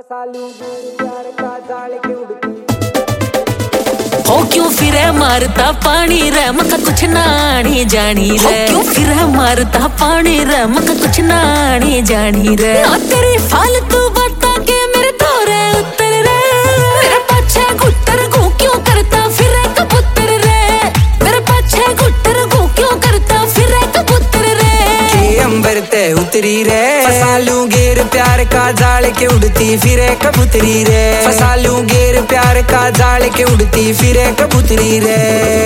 फसा लूंगी प्यार का जाल के उड़ती हो क्यों फिर मारता पानी रे मका कुछ नानी जानी रे। क्यों फिर मारता पानी रे मका कुछ नानी जानी रे। ना तेरी फालतू बातें के मेरे थोड़े उतर रे। मेरे पाछे घुटर घू क्यों करता फिर कबूतर रे। मेरे पाछे घुटर घू क्यों करता फिर कबूतर रे। के अंबर ते उतरी रे फसा लूं गेर प्यार का जाल के उड़ती फिरे कबूतरी रे। फसा लूं गेर प्यार का जाल के उड़ती फिरे कबूतरी रे।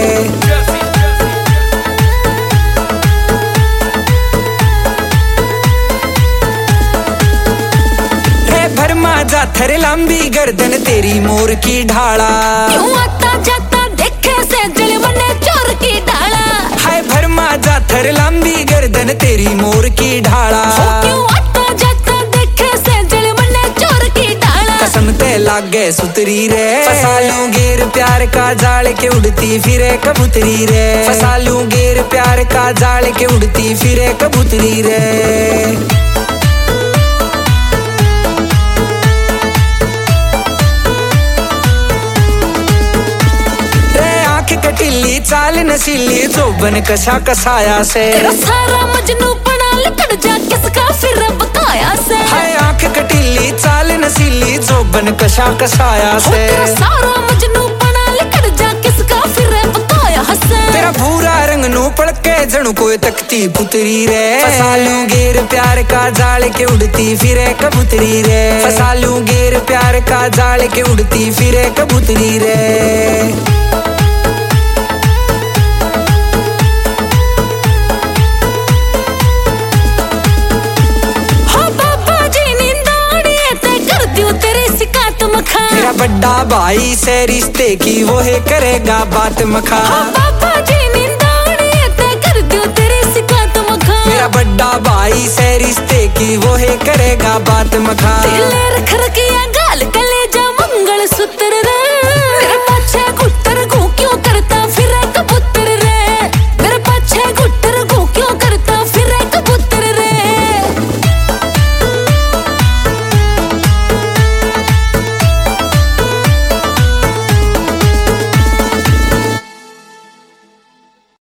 रे भरमा जाथर लंबी गर्दन तेरी मोर की ढाला। क्यों आता जाता देखे से जल बने चोर की डाला। हाय भरमा जाथर लंबी गर्दन तेरी मोर की ढाला। क्यों आता जाता देखे से जल बने चोर की डाला। कसम ते लागे सुतरी रे फसा लूं गेर प्यार का जाल के उड़ती फिरे कबूतरी रे। फसा लूं गेर प्यार का जाल के उड़ती फिरे कबूतरी रे। कटिली चाल नसीली जोबन कसा कसाया से। तेरा सारा मजनू बना लिकड़ जा किसका फिर बकाया से। हाय आंख कटिली चाल नसीली जोबन कसा कसाया से। तेरा सारा मजनू बना लिकड़ जा किसका फिर बकाया से। तेरा भूरा रंग नू पड़के जणु कोई तकती पुतरी रे। फसा लूं गेर प्यार का जाल के उड़ती फिरे कबूतरी रे। फसा लूं गेर प्यार का जाल के उड़ती फिरे कबूतरी रे। मेरा बड़ा भाई से रिश्ते की वो है करेगा बात मखा। बाबा जी